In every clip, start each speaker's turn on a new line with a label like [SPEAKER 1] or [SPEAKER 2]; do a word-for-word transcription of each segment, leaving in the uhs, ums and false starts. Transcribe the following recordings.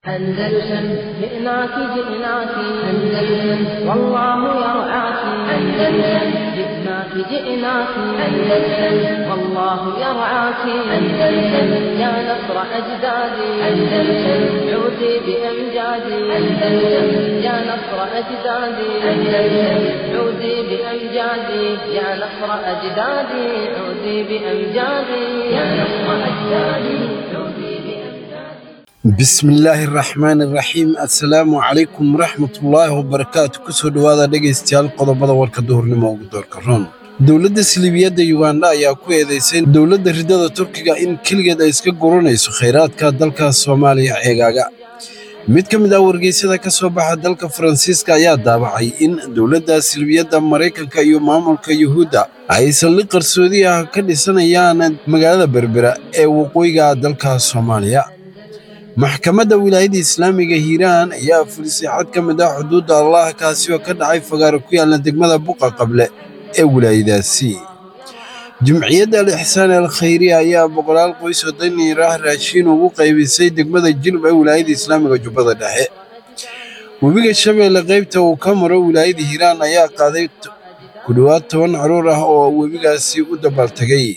[SPEAKER 1] أندلسن جئناك جئناك أندلسن والله يرعاك أندلسن جئناك جئناك أندلسن والله يرعاك أندلسن يا نصر أجدادي أندلسن عودي بأمجادي أندلسن يا نصر أجدادي أندلسن عودي بأمجادي يا نصر أجدادي عودي بأمجادي يا نصر أجدادي عودي
[SPEAKER 2] بسم الله الرحمن الرحيم السلام عليكم ورحمة الله وبركاته كسر هذا دقيستيال قضبضة والكدور نمو دور كرون دولة سليبية يوغندا ayaa ku eedeysay dowladda ridada Turkiga in kaligeed ay iska goronayso kheyraadka dalka Soomaaliya eegaga mid ka mid ah wargeysyada ka soo baxa dalka Faransiiska ayaa daabacay in dowladda Silibiyada Mareykanka iyo maamulka Yuhuudda ay saldhig qarsoodi ah ka dhisanayaan magaalada Berbera ee waqooyiga dalka Soomaaliya maxkamadda wilaayada Islaamiga Hiiraan ayaa fulisay xad ka mid ah xuduudda Allah kaasi oo ka dhacay fagaaro ku yaala degmada Buqa Qable ee wilaayadaasi jumciyadda al-Ihsaan al-Khayriya ayaa boqolaal qoys oo danyar ah raashin ugu qaybisay degmada Jilb ee wilaayada Islaamiga Jubbada Dhexe webiga Shabeelle qaybta uu ka maro wilaayada Hiiraan ayaa qaaday ku dhawaad toban caruur ah oo webigaasi u dabaaltagay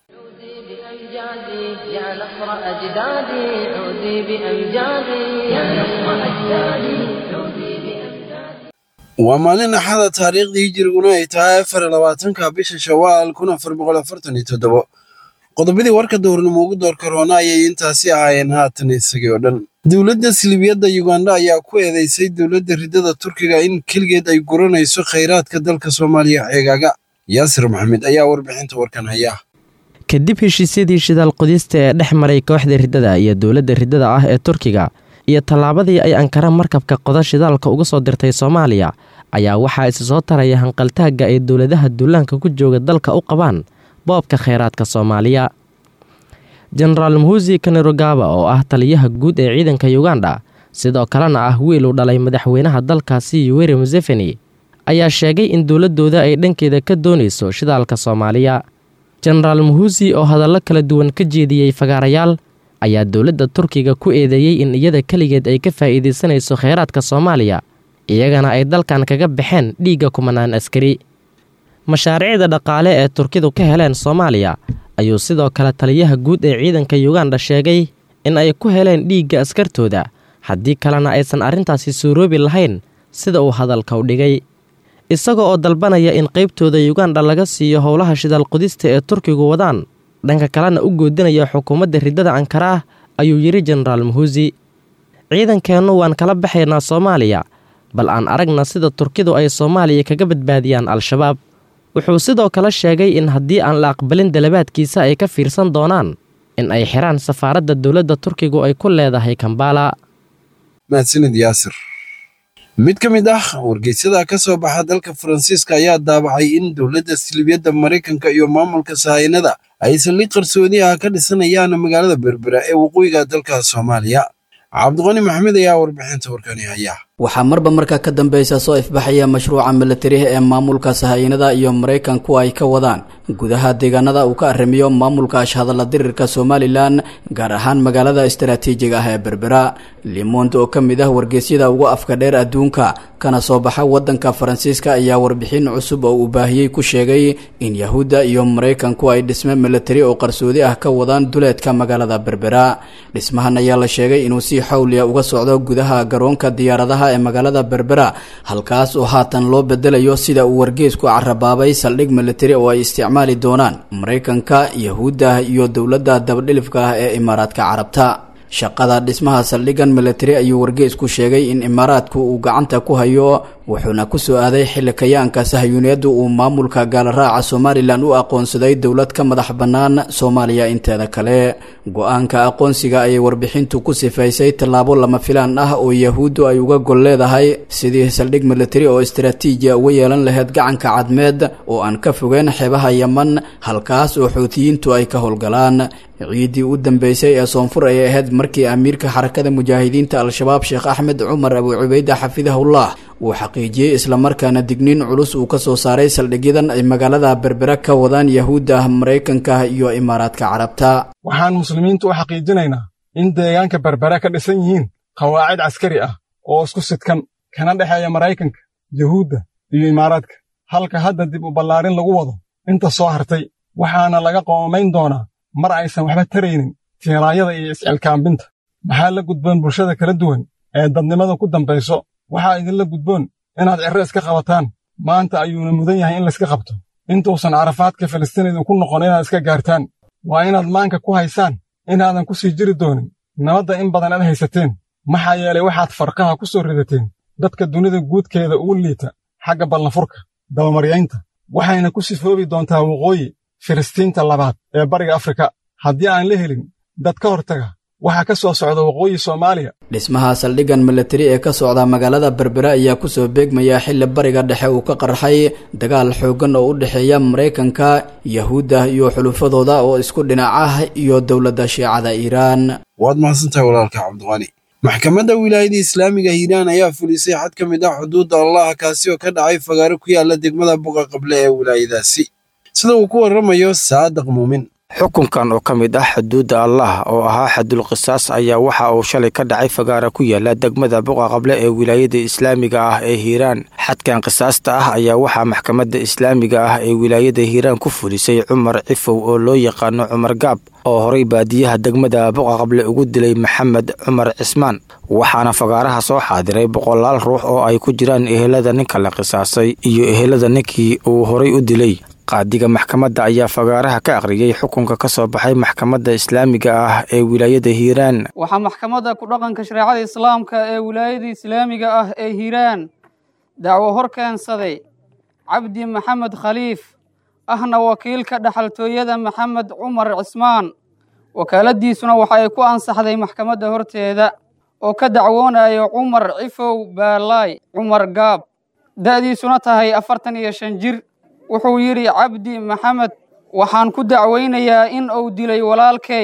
[SPEAKER 1] يا نصر أجدادي عودي بأمجادي يا نصر أجدادي عودي بأمجادي
[SPEAKER 2] ومالنا هذا تاريخ هجرينا يتعاف فرلواتن كابيش شوال كنا فربغل فرتني تدبو قضبدي ورك دور نموج دور كورونا ينتهي عين هاتني سجودن دولة سليبية يوغندا ayaa ku eedeysay dowladda ridada Turkiga in kaligeed ay goronayso kheyraadka dalka Soomaaliya eegaga Yaasir Maxamed ayaa warbixinta warkan haya
[SPEAKER 3] kadib heshiisyadii shidaal qodista ee dhex maray kooxda ridada iyo dowladda ridada ah ee Turkiga iyo talaabadii ay Ankara markabka qoda shidaalka uga soo dirtay Soomaaliya ayaa waxa ay soo taraya hanqaltaaga ay dowladaha duulaanka ku jooga dalka u qabaan boobka kheyraadka Soomaaliya General Muhoozi Kainerugaba oo ah taliyaha guud ee ciidanka Uganda sidoo kalena ah wiil u dhalay madaxweynaha dalkaasi Yoweri Museveni ayaa sheegay in dowladooda ay dhankeeda ka doonayso shidaalka Soomaaliya General Muhoozi oo hadallo kala duwan ka jeediyay fagaarayaal ayaa dowladda Turkiga ku eedeeyay in iyada kaligeed ay ka faa'iideysanayso kheyraadka Soomaaliya iyagana ay dalkan kaga baxeen dhiiga kumanaan askari mashaariicda dhaqaale ee Turkidu ka heleen Soomaaliya ayuu sidoo kale taliyaha guud ee ciidanka Uganda sheegay in ay ku heleen dhiiga askartooda haddii kalena aysan arrintaasi suuroobi lahayn sida uu hadalka u dhigay isaga oo dalbanaya in qaybtooda Uganda laga siiyo howlaha shidaal qodista ee Turkigu wadaan dhanka kalena u goodinaya xukuumadda ridada Ankara ayuu yiri General Muhoozi ciidankeenu waan kala baxaynaa Soomaaliya bal aan aragna sida Turkidu ay Soomaaliya kaga badbaadiyaan al-shabaab wuxuu sidoo kale sheegay in haddii aan la aqbalin dalabaadkiisa ay ka fiirsan doonaan in ay xiraan safaaradda dowladda Turkigu ay ku leedahay Kampala
[SPEAKER 2] mahadsanid Yaasir mid ka mid ah wargeysyada ka soo baxa dalka Faransiiska ayaa daabacay in dowladda Silibiyada Mareykanka iyo maamulka Sahaynada ay saldhig qarsoodi ah ka dhisanayaan magaalada Berbera ee waqooyiga dalka Soomaaliya Cabdiqani Maxamed ayaa warbixinta warkani haya
[SPEAKER 4] waxaa marba marka ka dambaysa soo ifbaxaya mashruuca militari ee maamulka Sahaynada iyo Mareykanku ay ka wadaan gudaha deegaanada uu ka aramiyo maamulka ashhadala dirirka Somaliland gaar ahaan magaalada istiraatiijiga ah ee Berbera Le Monde oo kamid ah wargeysyada ugu afka dheer adduunka kana soo baxa wadanka Faransiiska ayaa warbixin cusub oo u baahiyay ku sheegay in Yahuuda iyo Mareykanku ay dhisme militari oo qarsoodi ah ka wadaan duleedka magaalada Berbera dhismahan ayaa la sheegay inuu si xawliya uga socdo gudaha garoonka diyaaradaha ee magaalada Berbera halkaas oo haatan loo bedelayo sida uu wargeysku carabaabay saldhig militari oo ay isticmaali doonaan Mareykanka Yahuuda iyo dowladda dabadhilifka ah ee Imaaraadka Carabta shaqada dhismaha saldhigan militari ayuu wargeysku sheegay in Imaaraadku uu gacanta ku hayo wuxuuna ku soo aaday xilkayaanka Sahyuuniyadu uu maamulka gaalraaca Somaliland u aqoonsaday dowlad ka madax banaan Soomaaliya inteeda kale go'aanka aqoonsiga ay warbixintu ku sifaysay talaabo lama filaan ah oo Yahuudu ay uga gol leedahay sidii saldhig militari oo istiraatiiji ah u yeelan lahayd gacanka cadmeed oo aan ka fogeyn xeebaha Yemen halkaas oo Xuutiyiintu ay ka howlgalaan ciidii u dambeysay ee soonfur ay ahayd markii amiirka xarakada mujaahidiinta al-shabaab Sheekh Axmed Cumar Abu Cubayda xafidahullah uu xaqiijiyay isla markaana digniin culus uu ka soo saaray saldhigyadan ay magaalada Berbera ka wadaan Yahuuda Mareykanka iyo Imaaraadka Carabta
[SPEAKER 5] waxaan muslimiintu u xaqiijinaynaa in deegaanka Berbera ka dhisan yihiin qawaacid caskari ah oo isku sidkan kana dhexeeya Maraykanka, Yahuudda iyo Imaaraadka, halka hadda dib u ballaarin lagu wado inta soo hartay, waxaana laga qoomamayn doonaa mar aysan waxba taraynin tiiraanyada iyo iscilkaambinta. Maxaa la gudboon bulshada kala duwan ee dadnimada ku dambayso? waxaa idinla gudboon inaad cirro iska qabataan. Maanta ayuuna mudan yahay in layska qabto intuusan carafaadka Filistiin idinku noqon inaad iska gaartaan. Waa inaad maanka ku haysaan inaadan ku sii jiri doonin nabadda in badan aad haysateen, maxaa yeelay waxaad farqaha ku soo ridateen dadka dunida guudkeeda ugu liita xagga ballanfurka, dabamaryaynta, waxayna ku sifoobi doontaa waqooyi Filistiinta labaad ee bariga Afrika haddii aan la helin dad ka hortaga waxaa ka soo socda waqooyi Soomaaliya.
[SPEAKER 4] dhismaha saldhiggan milatari ee ka socda magaalada Berbera ayaa ku soo beegmaya xilli bariga dhexe uu ka qarxay dagaal xooggan oo u dhexeeya Maraykanka, Yahuudda iyo xulufadooda oo isku dhinac ah iyo dowladda Shiicada Iiraan.
[SPEAKER 2] waad mahadsantahay walaalka Cabdiqani. maxkamadda wilaayada islaamiga Hiiraan ayaa fulisay xad ka mid ah xuduudda Allah kaasi oo ka dhacay fagaaro ku yaala degmada Buqa Qable ee wilaayadaasi, sida uu ku warramayo Saadiq Muumin.
[SPEAKER 6] xukunkan oo ka mid ah xuduudda Allah oo ahaa xadul qisaas ayaa waxa uu shalay ka dhacay fagaara ku yaala degmada Buqa Qable ee wilaayada islaamiga ah ee Hiiraan. xadkan qisaasta ah ayaa waxaa maxkamadda islaamiga ah ee wilaayada Hiiraan ku fulisay Cumar Cifow oo loo yaqaano Cumar Gaab, oo horay baadiyaha degmada Buqa Qable ugu dilay Maxamed Cumar Cismaan. waxaana fagaaraha soo xaadiray boqolaal ruux oo ay ku jiraan ehelada ninka la qisaasay iyo ehelada ninkii uu horay u dilay. qaadiga maxkamadda ayaa fagaaraha ka akhriyay xukunka ka soo baxay maxkamadda islaamiga ah ee wilaayada Hiiraan.
[SPEAKER 7] waxaa maxkamadda ku dhaqanka shareecada islaamka ee wilaayada islaamiga ah ee Hiiraan dacwo hor keensaday Cabdi Maxamed Khaliif, ahna wakiilka dhaxaltooyada Maxamed Cumar Cismaan. wakaaladiisuna waxa ay ku ansaxday maxkamadda horteeda oo ka dacwoonayo Cumar Cifow Baalaay Cumar Gaab, da'diisuna tahay afartan iyo shan jir. wuxuu yidhi Cabdi Maxamed, waxaan ku dacweynayaa in uu dilay walaalkay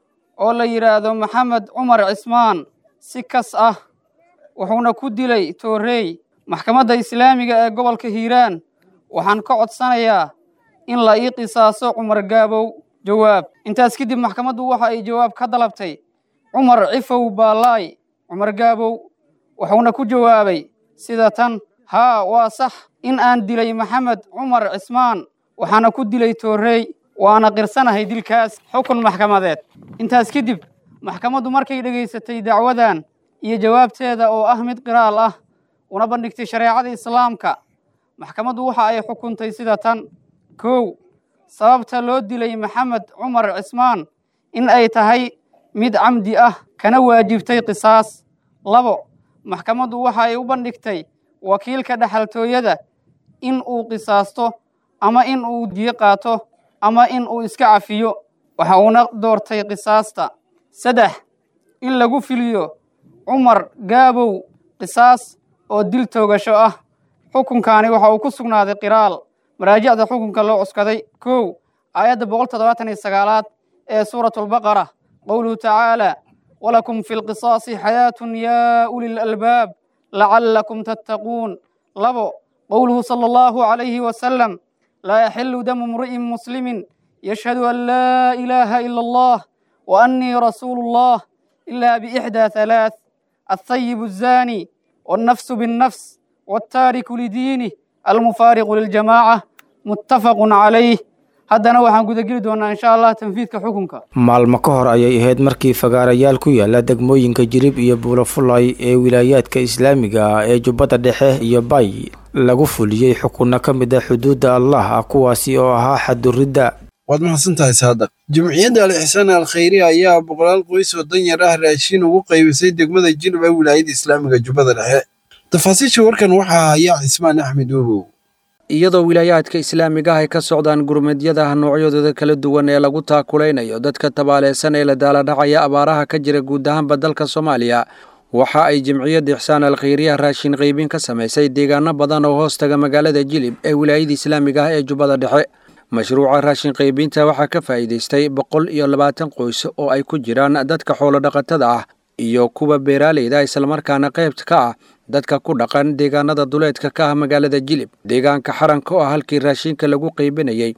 [SPEAKER 7] oo la yidhaahdo Maxamed Cumar Cismaan si kas ah, wuxuuna ku dilay toorey. maxkamadda islaamiga ee gobolka Hiiraan waxaan ka codsanayaa in la ii qisaaso Cumar Gaabow. jawaab. intaas kadib maxkamaddu waxa ay jawaab ka dalabtay Cumar Cifow Baalaay Cumar Gaabow, wuxuuna ku jawaabay sida tan: haa, waa sax in aan dilay Maxamed Cumar Cismaan, waxaana ku dilay toorey, waana qirsanahay dilkaas. xukun maxkamadeed. intaas kadib maxkamaddu markay dhegaysatay dacwadan iyo jawaabteeda oo ah mid qiraal ah una bandhigtay shareecada islaamka, maxkamaddu waxa ay xukuntay sida tan: kow, sababta loo dilay Maxamed Cumar Cismaan in ay tahay mid camdi ah kana waajibtay qisaas. labo, maxkamaddu waxa ay u bandhigtay wakiilka dhaxaltooyada in uu qisaasto ama in uu diyo qaato ama in uu iska cafiyo, waxa uuna doortay qisaasta. saddex, in lagu filiyo Cumar Gaabow qisaas oo dil toogasho ah. xukunkaani waxa uu ku sugnaaday qiraal. maraajicda xukunka loo cuskaday: kow, aayadda boqol toddobaatan iyo sagaalaad ee suuratulbaqara, qowluhu tacaala: walakum fi lqisaasi xayaatun yaa uli lalbaab lacallakum tattaquun. labo, qowluhu sala allahu calayhi wasalam: laa yaxilu damu mri'in muslimin yashhadu an laa ilaaha ila allah wa annii rasuulu llah ilaa biixdaa halaath: althayibu azzaani wannafsu binnafs wattaariku lidiinih almufaariqu liljamaaca. muttafaqun calayh. haddana waxaan gudageli doonaa insha allah tanfiidka xukunka.
[SPEAKER 6] maalmo ka hor ayay ahayd markii fagaarayaal ku yaala degmooyinka Jirib iyo Buulafulay ee wilaayaadka islaamiga ah ee Jubbada Dhexe iyo Bay lagu fuliyey xukunna ka mid ah xuduudda Allah kuwaasi oo ahaa xaduridda.
[SPEAKER 2] waad mahadsantahay Saadiq. jumciyadda Al-Ihsaan Al-Khayriya ayaa boqolaal qoys oo danyar ah raashin ugu qaybisay degmada Jirib ee wilaayada islaamiga Jubbada Dhexe. tafaasiisha warkan waxaa haya Ismaan Axmed Uubow.
[SPEAKER 8] iyadoo wilaayaadka islaamiga ah ay ka socdaan gurmadyada noocyadooda kala duwan ee lagu taakulaynayo dadka tabaaleysan ee la daaladhacaya abaaraha ka jira guud ahaanba dalka Soomaaliya, waxa ay jimciyadda Ihsaan Al-Khayriya raashin qaybin ka samaysay deegaano badan oo hoos taga magaalada Jilib ee wilaayada islaamiga ah ee Jubbada Dhexe. mashruuca raashin qaybinta waxaa ka faa'iidaystay boqol iyo labaatan qoys oo ay ku jiraan dadka xoolo dhaqatada ah iyo kuwa beeraleyda islamarkaana qaybta ka ah dadka ku dhaqan deegaanada duleedka ka ah magaalada Jilib. deegaanka Xaranka oo halkii raashinka lagu qaybinayay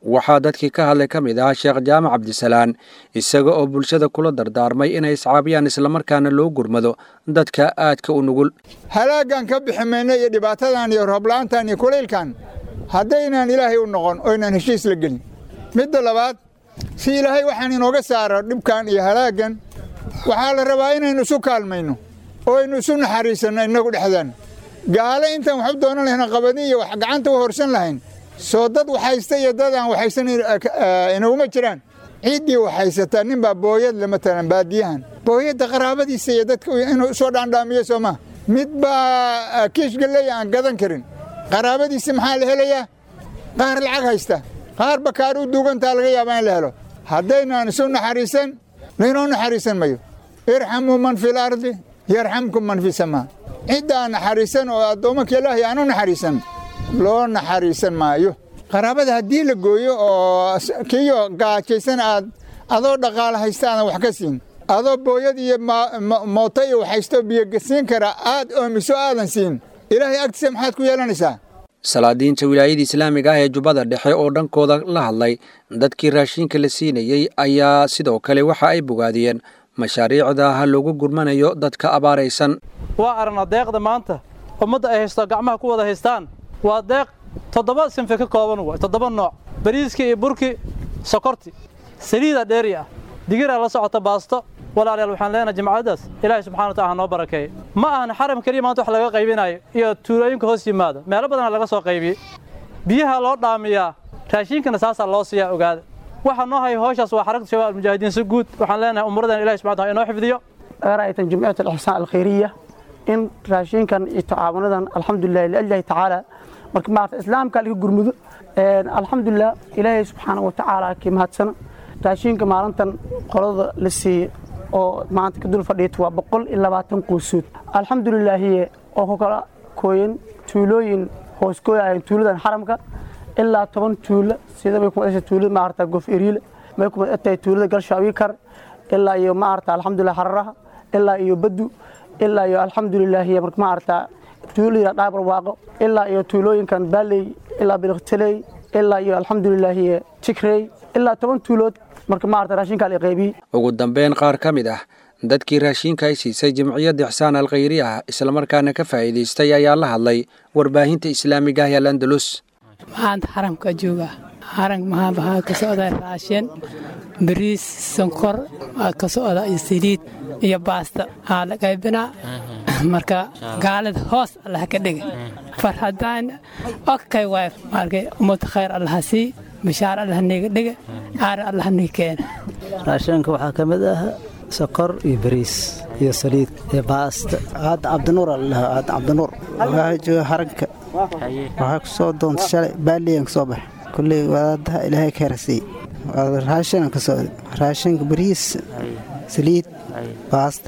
[SPEAKER 8] waxaa dadkii ka hadlay ka mid ahaa sheekh jaamac cabdisalaan isaga oo bulshada kula dardaarmay inay iscaabiyaan islamarkaana loo gurmado dadka aadka u nugul.
[SPEAKER 9] halaagan ka bixi mayno iyo dhibaatadan iyo roobla'aantan iyo kulaylkan haddaynaan ilaahay u noqon oo inaan heshiis la gelin. midda labaad si ilaahay waxaan inooga saaro dhibkan iyo halaagan waxaa la rabaa inaynu isu kaalmayno oo aynu isu naxariisanno innagu dhexdaan. gaale intaan wax u doonan lahayn qabadin iyo wax gacanta u horsan lahayn soo dad waxaysta iyo dad aan waxaysan inaguma jiraan. ciiddii waxaysataa nin baa booyad le matalan baadiyahan booyadda qaraabadiisa iyo dadka inuu soo dhaandhaamiyo soo maa mid baa kiish galley aan gadan karin qaraabadiisa maxaa la helayaa qaar lacag haysta qaar bakaar u duugantaa laga yaabaa in la helo. haddaynaan isu naxariisan laynoo naxariisan mayo. irxamuu man fi lardi yarxamkum man fi samaa. cidda aan naxariisan oo addoommanka ilaahay aan u naxariisan loo naxariisan maayo. qaraabada haddii la gooyo oo kiyo gaajaysan aad adoo dhaqaale haysta aadan wax ka siin adoo booyad iyo mooto iyo waxaysto biyo siin kara aad oomiso aadan siin ilaahay agtiisa maxaad ku yeelanaysaa.
[SPEAKER 8] salaadiinta wilaayada islaamiga ah ee jubbada dhexe oo dhankooda la hadlay dadkii raashinka la siinayey ayaa sidoo kale waxa ay bogaadiyeen mashaariicda ha loogu gurmanayo dadka abaaraysan.
[SPEAKER 10] waa aragna deeqda maanta ummadda ay haysto gacmaha ku wada haystaan waa deeq toddoba sinfi ka kooban waay toddoba nooc bariiskii iyo burkii sokorti saliida dheeri ah digiraa la socota baasto. walaalayaal waxaan leenahay jimcadaas ilaahay subxaana wa tacaala noo barakeeyo. ma ahan xaram keliya maanta wax laga qaybinayo iyo tuulooyinka hoos yimaada meelo badan laga soo qaybiyey biyaha loo dhaamiyaa raashinkana saasaa loo siiyaa ogaada. waxa noo hay hawshaas waa xarakada shabaab almujaahidiin si guud waxaan leenahay umuradan ilaahay subxaana wa tacaala inoo xifdiyo.
[SPEAKER 11] qaraaytan jumciyat al-ihsaan al-khayriya in raashinkan iyo tacaawunadan alxamdulilah lillahi tacaala marka maarta islaamka laga gurmudo alxamdulilah ilaahay subxaana wa tacaala kii mahadsan. raashinka maalintan qolada la siiyey oo maanta ka dul fadhiita waa boqol iyo labaatan quusuud alxamdulilaahiye oo ku kala kooyan tuulooyin hoos kooyaayeen tuuladan xaramka ilaa toban tuulo sida bay ku dhashay tuulada maarta goof eriile may ku dhashay tuulada galshaawi kar ilaa iyo maarta alxamdulilah hararaha ilaa iyo badu ilaa iyo alxamdulilaahiye marka maarta tuulada dhaabar waaqo ilaa iyo tuulooyinkan baaley ilaa bilqtaley ilaa iyo alxamdulilaahiye tikrey ilaa toban tuulood marka maarta raashinka la qaybiyey.
[SPEAKER 8] ugu dambeyn qaar ka mid ah dadkii raashinka ay siisay jamciyadda ixsaan al-khayri ah islamarkaana ka faa'iidaystay ayaa la hadlay warbaahinta islaamiga ah ee Al-Andalus.
[SPEAKER 12] maanta xaramka jooga xaram maxaa bahaa ka socda raashin bariis sonkor ka socda iyo saliid iyo baasta aa la qaybinaa marka gaalada hoos Allah ka dhiga farxadaan okay way markay umad khayr Allah sii bishaar Allah niga dhiga aar Allah niga keen.
[SPEAKER 13] raashinka waxaa ka mid ah sokor iyo bariis iyo saliid iyo baasta. aad Cabdinuur Allah aad Cabdinuur waxa jooga xaranka waxa ku soo doonta shalay baaliyan soo bax kulli wadaadaha ilaahay ka rasii raashin ka soo raashinka bariis saliid baasta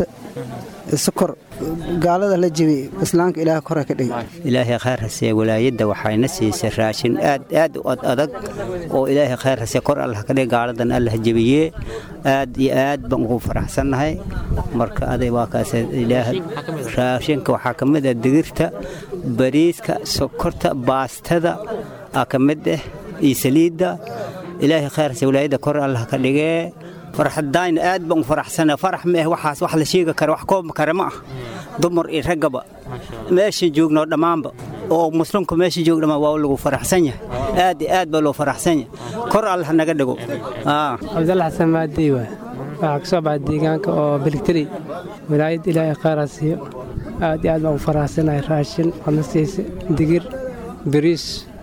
[SPEAKER 13] sokor gaalada la jibi islaamka ilaahay kor ka dhigay.
[SPEAKER 14] ilaahay khayr hasiye walaayada waxayna siisay raashin aad aad u adag oo ilaahay khayr hasiye kor Allah ka dhigay gaaladan Allah jibiye aad iyo aad baan ugu faraxsanahay. marka aday waa kaas ilaahay raashinka waxa kamid ah digirta bariiska sokorta baastada kamid ah iyo saliida ilaahay khayr hasiye walaayada kor Allah ka dhigay. farxadaan aad baan faraxsana farax ma ah waxaas wax la sheegi karo wax koob kara ma ah dumar iyo ragaba meesha joogno dhamaanba oo muslimku meesha joogno waa lagu faraxsan yahay aad aad baa loo faraxsan yahay kor Allah naga dhigo.
[SPEAKER 15] ah Abdullah Samaadi waa waxa ka soo baxay deegaanka oo Bilkiri wilaayad ilaahay qaarasiyo aad aad baan faraxsanahay raashin ana siisay digir bariis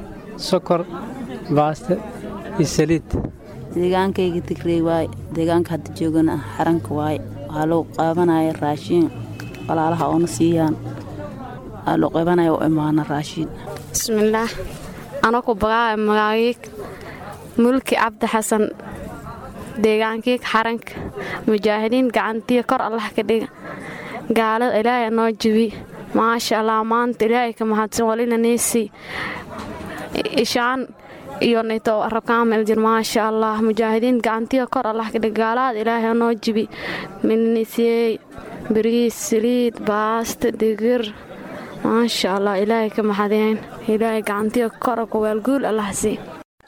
[SPEAKER 15] sokor baasta iyo saliid.
[SPEAKER 16] deegaankayga Tigrey waay deegaanka hadda joogana xaranka waay waxa loo qaabanaya raashin walaalaha oo siiyaan waxa loo qaabanaya oo imaana raashin.
[SPEAKER 17] bismillaah ana ku bagaa magaciig mulki Cabdi Xasan deegaankii xaranka mujaahidiin gacantii kor Allah ka dhiga gaalada ilaahay noo jibi maasha Allah maanta ilaahay ka mahadsan walina neesi ishaan iyo neeto arkaamel jir maasha Allah mujaahidiin gacantii kor Allah ka dhiga gaalada ilaahay noo jibi minnisiyay bariis saliid baasta digir maasha Allah ilaahay ka mahadeen ilaahay gacantii kor ku weel guul Allah si.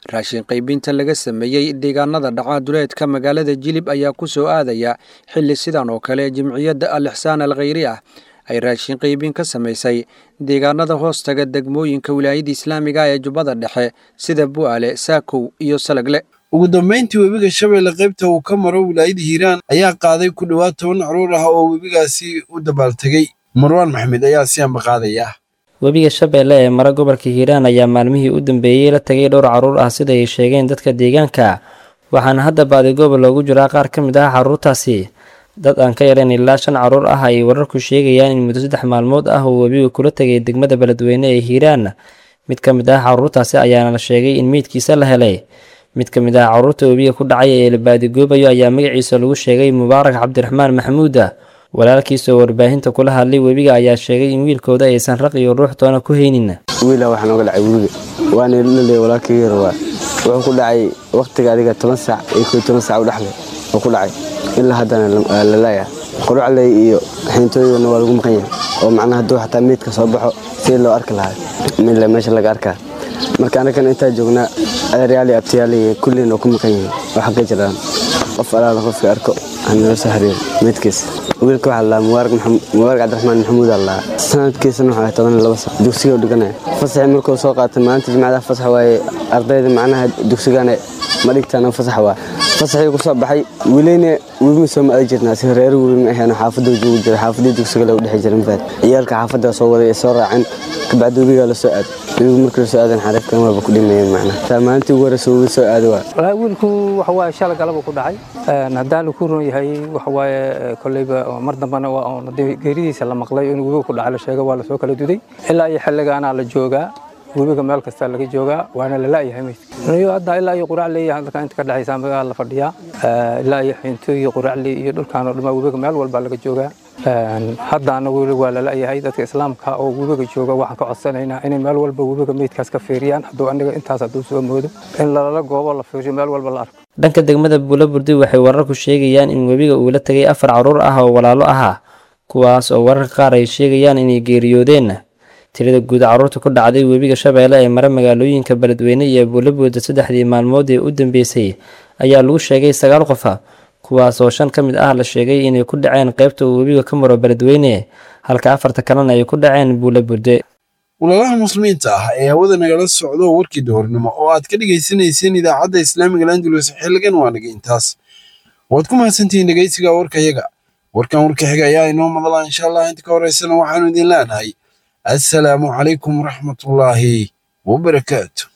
[SPEAKER 8] raashin qaybinta laga sameeyey deegaanada dhaca duleedka magaalada jilib ayaa ku soo aadaya xilli sidan oo kale jimciyadda al-ixsaan al-khayri ah ay raashin qaybin ka samaysay deegaanada hoostaga degmooyinka wilaayada islaamiga ee jubbada dhexe sida bu'aale saakow iyo salagle
[SPEAKER 2] ugu dambeyntii webiga shabeelle qaybta uu ka maro wilaayada hiiraan ayaa qaaday ku dhowaad toban caruur ah oo webigaasi u dabaaltegey marwaan maxmed ayaa si amba qaadaya
[SPEAKER 18] webiga shabeelle ee mara gobolka hiiraan ayaa maalmihii u dambeeyey la tagay dhowr caruur ah sida ay sheegeen dadka deegaanka waxaana hadda baadigooba loogu jiraa qaar ka mid ah caruurtaasi dad aan ka yarayn ilaa shan caruur ah ay wararku sheegayaan in muddo saddex maalmood ah uu webiga kula tegay degmada beledweyne ee hiiraan mid ka mid ah caruurtaasi ayaana la sheegay in meydkiisa la helay mid ka mid ah caruurta webiga ku dhacay ee la baadigoobayo ayaa magaciisa lagu sheegay mubaarak cabdiraxmaan maxamuuda walaalkiisa oo warbaahinta kula hadlay webiga ayaa sheegay in wiilkooda aysan raq iyo ruux toona ku haynin
[SPEAKER 19] wiila waxaa nooga dhacay webiga waana laleeyahay walaalkii yar waa wuxuu ku dhacay waqtiga adiga toban saac iyo kow iyo toban saac u dhexle oo ku dhacay ilaa haddana la laayahay qurucley iyo xiintooyina waa lagu maqan yahay oo macnaha hadduu xataa meydka soo baxo si loo arki lahaa midle meesha laga arkaa marka anakan intaa joognaa adeeryaal iyo abtiyaal iyo kulliin oo ku maqan yihiin waxa ka jiraan qof alaala qofka arko hanala soo xiriir meydkiisa wiilka waxaa laa mubaarak mubaarak cabdiraxmaan maxamuud allaa sanadkiisana waxaa toban iyo laba sano dugsiga u dhiganaya fasaxii markuu soo qaatay maalinta jimcada fasax waaye ardayda macnaha dugsigana ma dhigtaan fasax waa fasaxii ku soo baxay wiilayna wiilma soo maadi jirnaa si reer wiil ma ahayn xaafadda joogi jiray xaafadii dugsiga lagu dhex jiray mafaad ciyaalka xaafadda soo waday soo raaceen kabacdi webiga la soo aad wiilku markii la soo aadan xariifkan waa ku dhimayeen macnaha taa maalintii ugu horreysay webiga soo aadi waa
[SPEAKER 20] walaa wiilku waxa waaye shalay galaba ku dhacay haddaan ku ron yahay waxa waaye kolleyba mar dambana waa geeridiisa la maqlay in webiga ku dhacay la sheegay waa la soo kala duday ilaa iyo xilligaana la joogaa webiga meel kasta laga joogaa waana la laayahay meydka hadda ilaa iyo quracley halka inta ka dhexaysa magaala la fadhiyaa ilaa iyo xinto iyo quracley iyo dhulkaan oo dhan webiga meel walba laga joogaa hadda anagu waa la laayahay dadka islaamka oo webiga jooga waxaan ka codsanaynaa inay meel walba webiga meydkaas ka fiiriyaan hadduu aniga intaas hadduu soo moodo in lala goobo la fiiriyo meel walba la arko
[SPEAKER 18] dhanka degmada buulaburdi waxay wararku sheegayaan in webiga uu la tegay afar caruur ah oo walaalo ahaa kuwaas oo wararka qaar ay sheegayaan inay geeriyoodeen tirada guud caruurta ku dhacday webiga shabeelle ee mara magaalooyinka beledweyne iyo buulaburdi saddexdii maalmood ee u dambeysay ayaa lagu sheegay sagaal qof kuwaas oo shan ka mid ah la sheegay inay ku dhaceen qaybta uu webiga ka maro beledweyne halka afarta kalena ay ku dhaceen buulaburdi
[SPEAKER 2] walaalaha muslimiinta ah ee hawada nagala socdo warkii duhurnimo oo aad ka dhagaysanayseen idaacadda islaamiga landulus xilligan waa naga intaas waad ku mahadsantihiin dhegaysiga warkayaga warkan warka xiga ayaa inoo madala insha allah inta ka horeysana waxaanu idin leenahay assalaamu calaykum waraxmatullaahi wabarakaatu